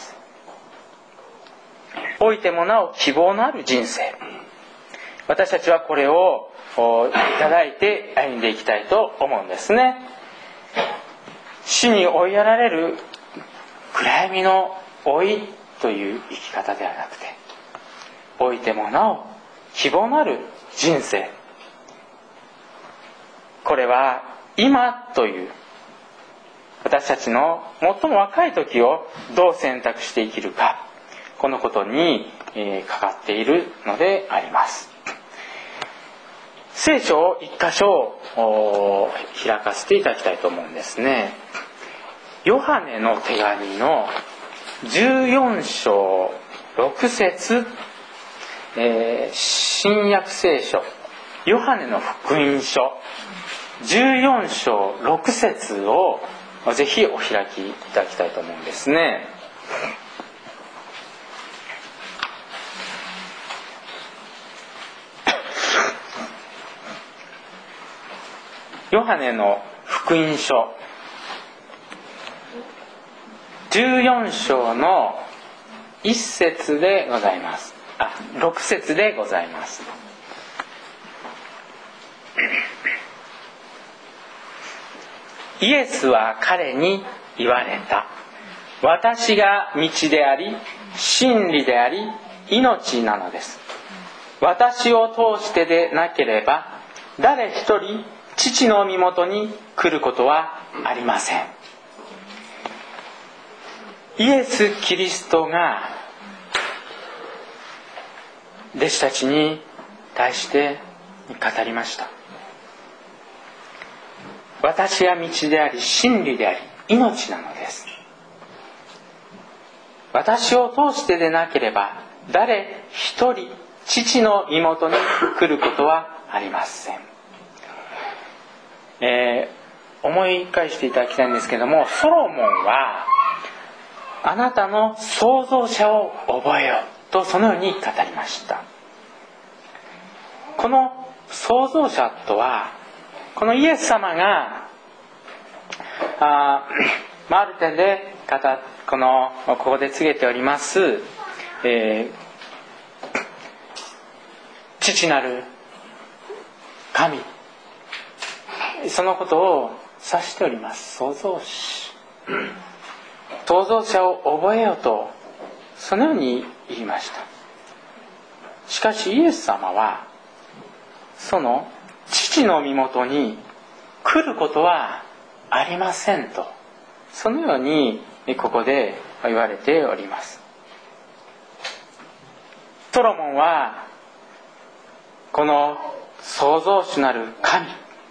老いてもなお希望のある人生、私たちはこれをいただいて歩んでいきたいと思うんですね。死に追いやられる暗闇の老いという生き方ではなくて、老いてもなお希望のある人生、これは今という私たちの最も若い時をどう選択して生きるか、このことに、えー、かかっているのであります。聖書を一箇所開かせていただきたいと思うんですね。ヨハネの手紙のじゅうよん章ろく節、えー、新約聖書ヨハネの福音書じゅうよん章ろく節をぜひお開きいただきたいと思うんですね。ヨハネの福音書じゅうよん章のいち節でございます。あ、ろく節でございます。イエスは彼に言われた。私が道であり、真理であり、命なのです。私を通してでなければ、誰一人父の身元に来ることはありません。イエス・キリストが弟子たちに対して語りました。私は道であり、真理であり、命なのです。私を通してでなければ、誰一人父の身元に来ることはありません。えー、思い返していただきたいんですけども、ソロモンはあなたの創造者を覚えよとそのように語りました。この創造者とは、このイエス様が あ, ある点で方このここで告げております、えー、父なる神、そのことを指しております。創造主、創造者を覚えよと、そのように言いました。しかしイエス様はその父の身元に来ることはありませんと、そのようにここで言われております。ソロモンはこの創造主なる神、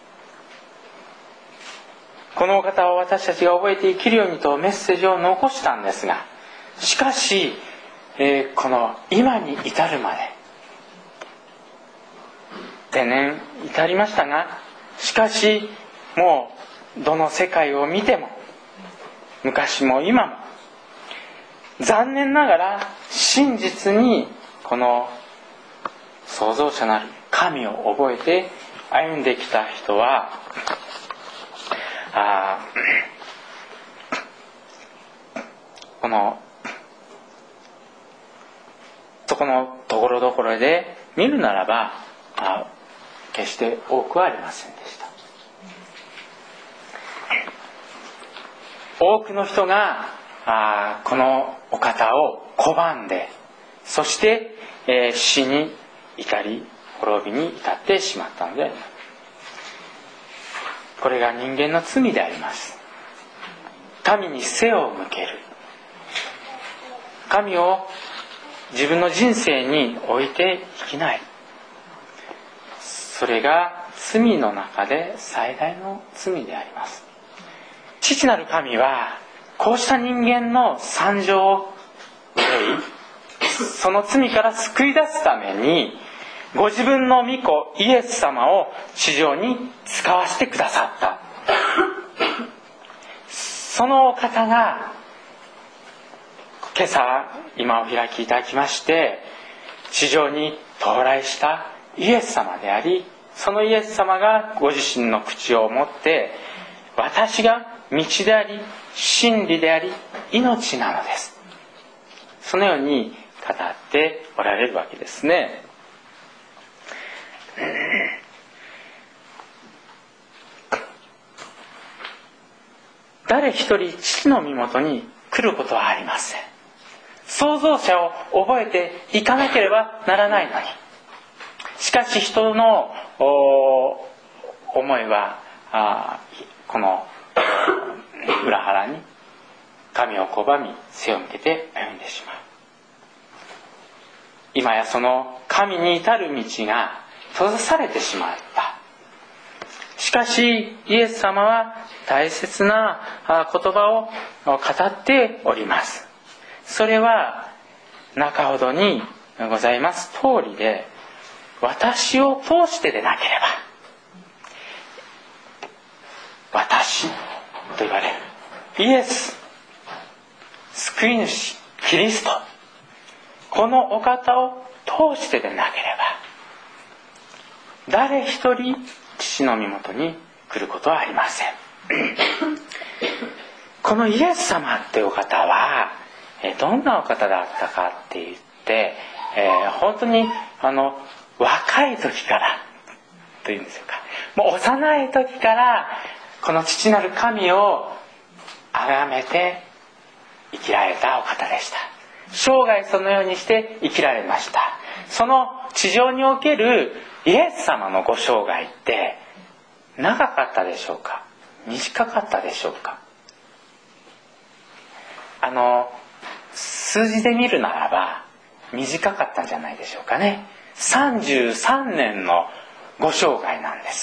このお方を私たちが覚えて生きるようにとメッセージを残したんですが、しかし、えー、この今に至るまで定年至りましたが、しかしもうどの世界を見ても昔も今も残念ながら真実にこの創造者なる神を覚えて歩んできた人はあこのそこのところどころで見るならばあ決して多くはありませんでした。多くの人があこのお方を拒んで、そして、えー、死に至り滅びに至ってしまったのであります。これが人間の罪であります。神に背を向ける、神を自分の人生に置いていきない、それが罪の中で最大の罪であります。父なる神はこうした人間の惨状をその罪から救い出すためにご自分の御子イエス様を地上に使わせてくださった。そのお方が今朝今お開きいただきまして地上に到来したイエス様であり、そのイエス様がご自身の口を持って私が道であり真理であり命なのです、そのように語っておられるわけですね。誰一人父の身元に来ることはありません。創造者を覚えていかなければならないのに、しかし人の思いはあこの裏腹に神を拒み背を向けて歩んでしまう。今やその神に至る道が閉ざされてしまった。しかしイエス様は大切な言葉を語っております。それは中ほどにございます通りで、私を通してでなければ、私と言われるイエス、救い主キリスト、このお方を通してでなければ誰一人父の身元に来ることはありません。このイエス様ってお方はどんなお方だったかって言って、えー、本当にあの若い時からというんでしょうか、もう幼い時からこの父なる神を崇めて生きられたお方でした。生涯そのようにして生きられました。その地上におけるイエス様のご生涯って長かったでしょうか、短かったでしょうか。あの数字で見るならば短かったんじゃないでしょうかね。さんじゅうさんねんのご生涯なんです。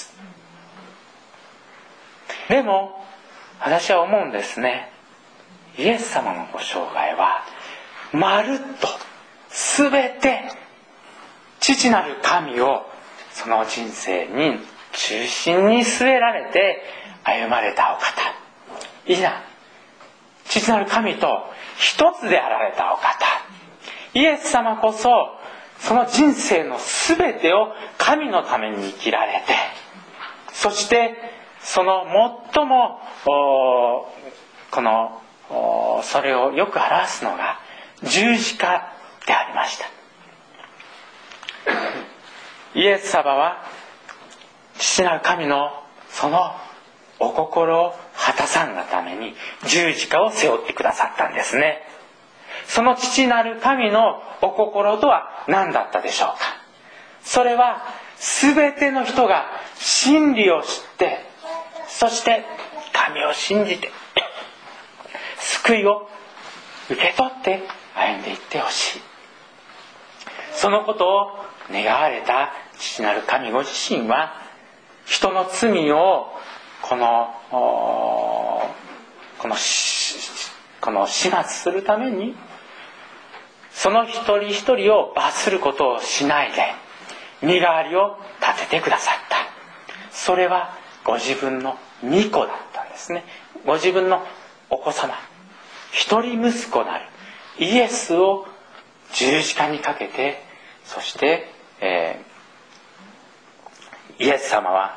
でも私は思うんですね。イエス様のご生涯はまるっとすべて父なる神をその人生に中心に据えられて歩まれたお方、いざ父なる神と一つであられたお方、イエス様こそその人生のすべてを神のために生きられて、そしてその最もこのそれをよく表すのが十字架でありました。イエス様は父なる神のそのお心を果たさんがために十字架を背負ってくださったんですね。その父なる神のお心とは何だったでしょうか。それは全ての人が真理を知って、そして神を信じて救いを受け取って歩んでいってほしい。そのことを願われた父なる神ご自身は、人の罪をこのこのこの始末するために、その一人一人を罰することをしないで身代わりを立ててくださった。それはご自分の御子だったんですね。ご自分のお子様、一人息子なるイエスを十字架にかけて、そして、えー、イエス様は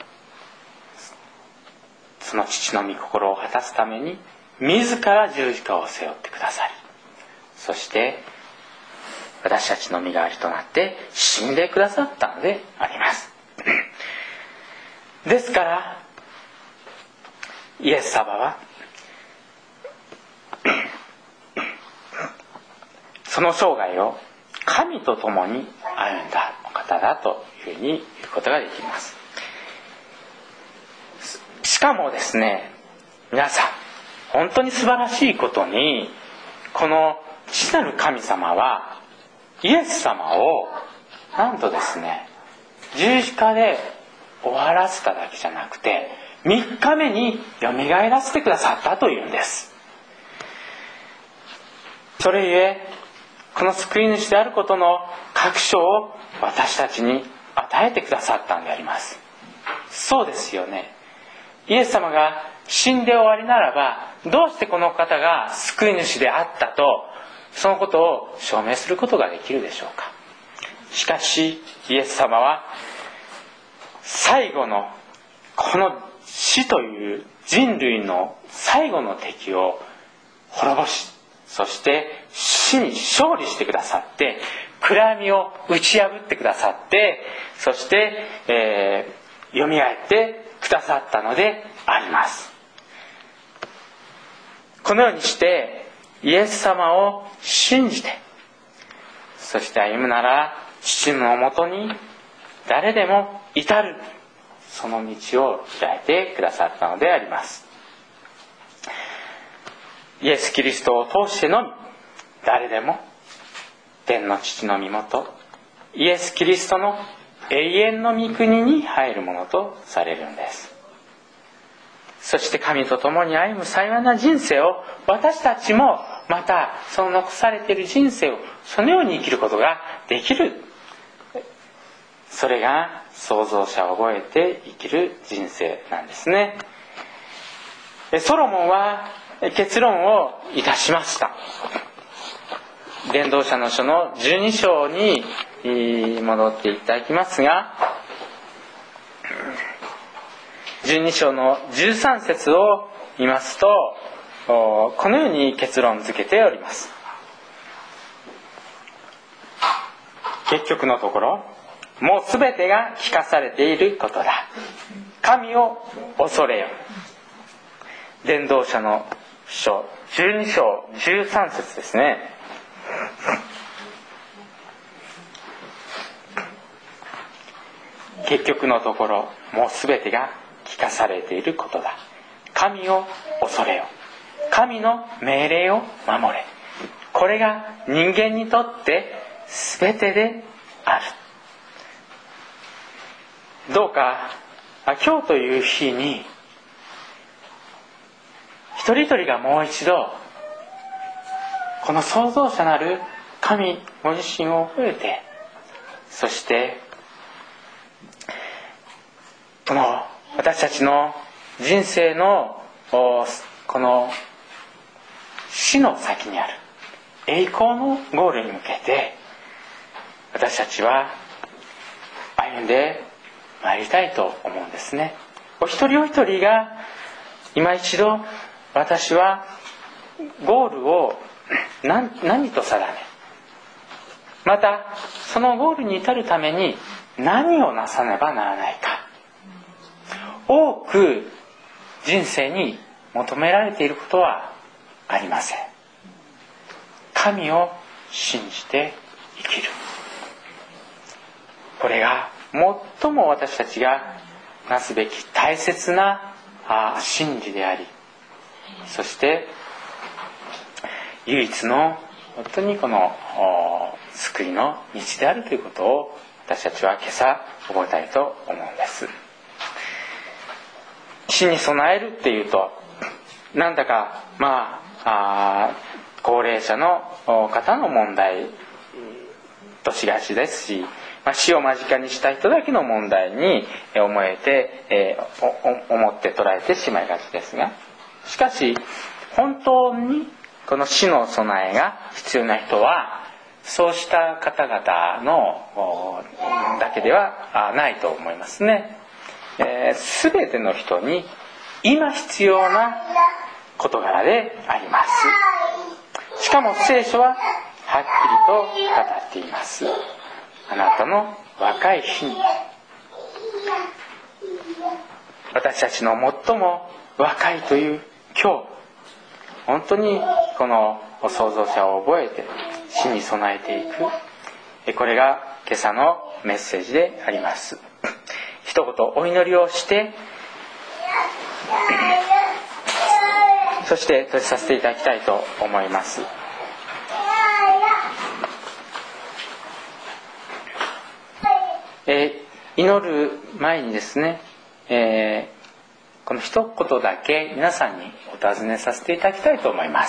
その父の御心を果たすために自ら十字架を背負ってくださり、そして私たちの身代わりとなって死んでくださったのであります。ですからイエス様はその生涯を神と共に歩んだお方だというふうに言うことができます。しかもですね、皆さん本当に素晴らしいことに、この父なる神様はイエス様をなんとですね、十字架で終わらせただけじゃなくてみっかめによみがえらせてくださったというんです。それゆえこの救い主であることの確証を私たちに与えてくださったんであります。そうですよね。イエス様が死んで終わりならば、どうしてこの方が救い主であったとそのことを証明することができるでしょうか。しかしイエス様は最後のこの死という人類の最後の敵を滅ぼし、そして死に勝利してくださって、暗闇を打ち破ってくださって、そして、えー、よみがえってくださったのであります。このようにしてイエス様を信じて、そして歩むなら父のもとに誰でも至るその道を開いてくださったのであります。イエス・キリストを通してのみ誰でも天の父の身元、イエス・キリストの永遠の御国に入るものとされるんです。そして神と共に歩む幸いな人生を、私たちもまたその残されている人生をそのように生きることができる。それが創造者を覚えて生きる人生なんですね。ソロモンは結論をいたしました。伝道者の書のじゅうに章に戻っていただきますが、じゅうに章のじゅうさん節を見ますと、このように結論付けております。結局のところ、もうすべてが聞かされていることだ。神を恐れよ。伝道者の書じゅうに章じゅうさん節ですね。結局のところ、もうすべてが聞かされていることだ。神を恐れよ。神の命令を守れ。これが人間にとってすべてである。どうか今日という日に一人一人がもう一度この創造者なる神ご自身を覚えて、そしてこの私たちの人生のこの死の先にある栄光のゴールに向けて、私たちは歩んで参りたいと思うんですね。お一人お一人が今一度、私はゴールを 何, 何と定め、またそのゴールに至るために何をなさねばならないか、多く人生に求められていることはありません。神を信じて生きる、これが最も私たちがなすべき大切な真理であり、そして唯一の本当にこの救いの道であるということを私たちは今朝覚えたいと思うんです。死に備えるっていうと、なんだかまあ、あ高齢者の方の問題としがちですし、まあ、死を間近にした人だけの問題に思えて、えー、思って捉えてしまいがちですが、しかし本当にこの死の備えが必要な人はそうした方々のだけではないと思いますね。えー、全ての人に今必要な事柄であります。しかも聖書ははっきりと語っています。あなたの若い日に、私たちの最も若いという今日、本当にこの創造者を覚えて死に備えていく、これが今朝のメッセージであります。一言お祈りをしてそして閉じさせていただきたいと思います。えー、祈る前にですね、えー、この一言だけ皆さんにお尋ねさせていただきたいと思います。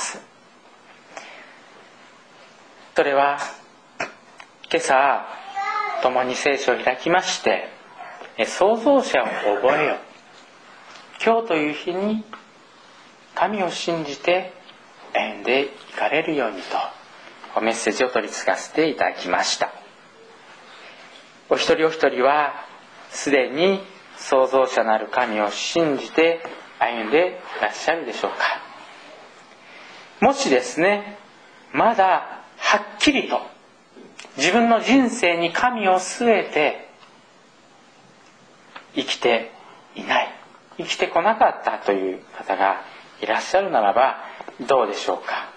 それは今朝共に聖書を開きまして、創造者を覚えよ、今日という日に神を信じて歩んでいかれるようにとメッセージを取り継がせていただきました。お一人お一人はすでに創造者なる神を信じて歩んでいらっしゃるでしょうか。もしですね、まだはっきりと自分の人生に神を据えて生きていない、生きてこなかったという方がいらっしゃるならばどうでしょうか。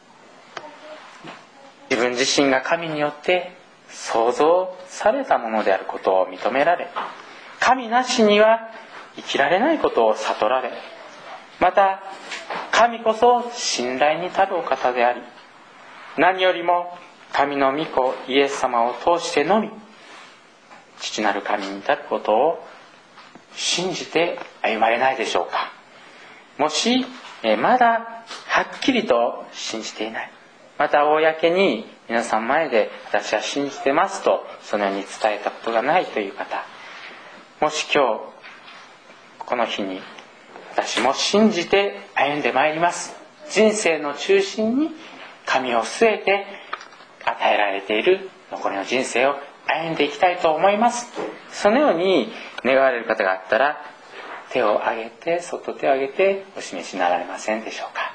自分自身が神によって創造されたものであることを認められ、神なしには生きられないことを悟られ、また神こそ信頼に足るお方であり、何よりも神の御子イエス様を通してのみ父なる神に至ることを信じて歩まれないでしょうか。もしまだはっきりと信じていない、また公に皆さん前で私は信じてますとそのように伝えたことがないという方、もし今日この日に私も信じて歩んでまいります、人生の中心に神を据えて与えられている残りの人生を歩んでいきたいと思います、そのように願われる方があったら手を挙げて、そっと手を挙げてお示しになられませんでしょうか。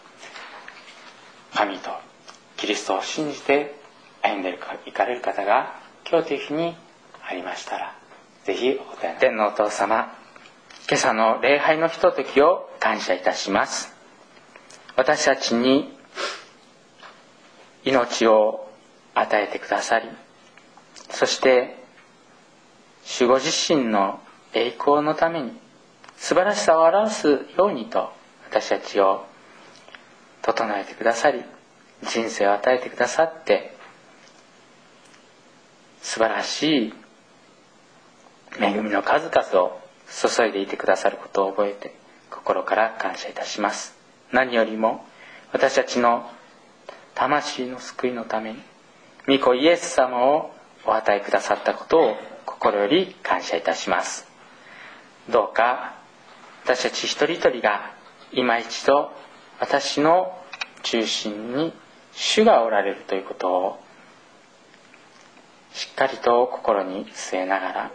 神とキリストを信じて歩んでいかれる方が今日という日にありましたら、ぜひお答え。天のお父様、今朝の礼拝のひとときを感謝いたします。私たちに命を与えてくださり、そして主ご自身の栄光のために素晴らしさを表すようにと私たちを整えてくださり、人生を与えてくださって、素晴らしい恵みの数々を注いでいてくださることを覚えて心から感謝いたします。何よりも私たちの魂の救いのために御子イエス様をお与えくださったことを心より感謝いたします。どうか私たち一人一人が今一度私の中心に主がおられるということをしっかりと心に据えながら、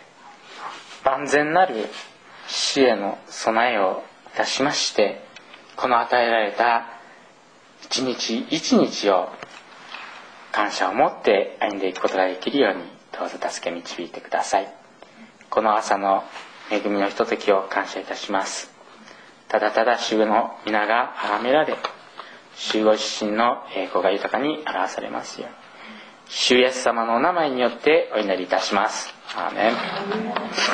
万全なる死への備えをいたしましてこの与えられた一日一日を感謝を持って歩んでいくことができるようにどうぞ助け導いてください。この朝の恵みのひとときを感謝いたします。ただただ主の皆が崇められ、主ご自身の栄光が豊かに表されますように、主イエス様のお名前によってお祈りいたします。アーメン。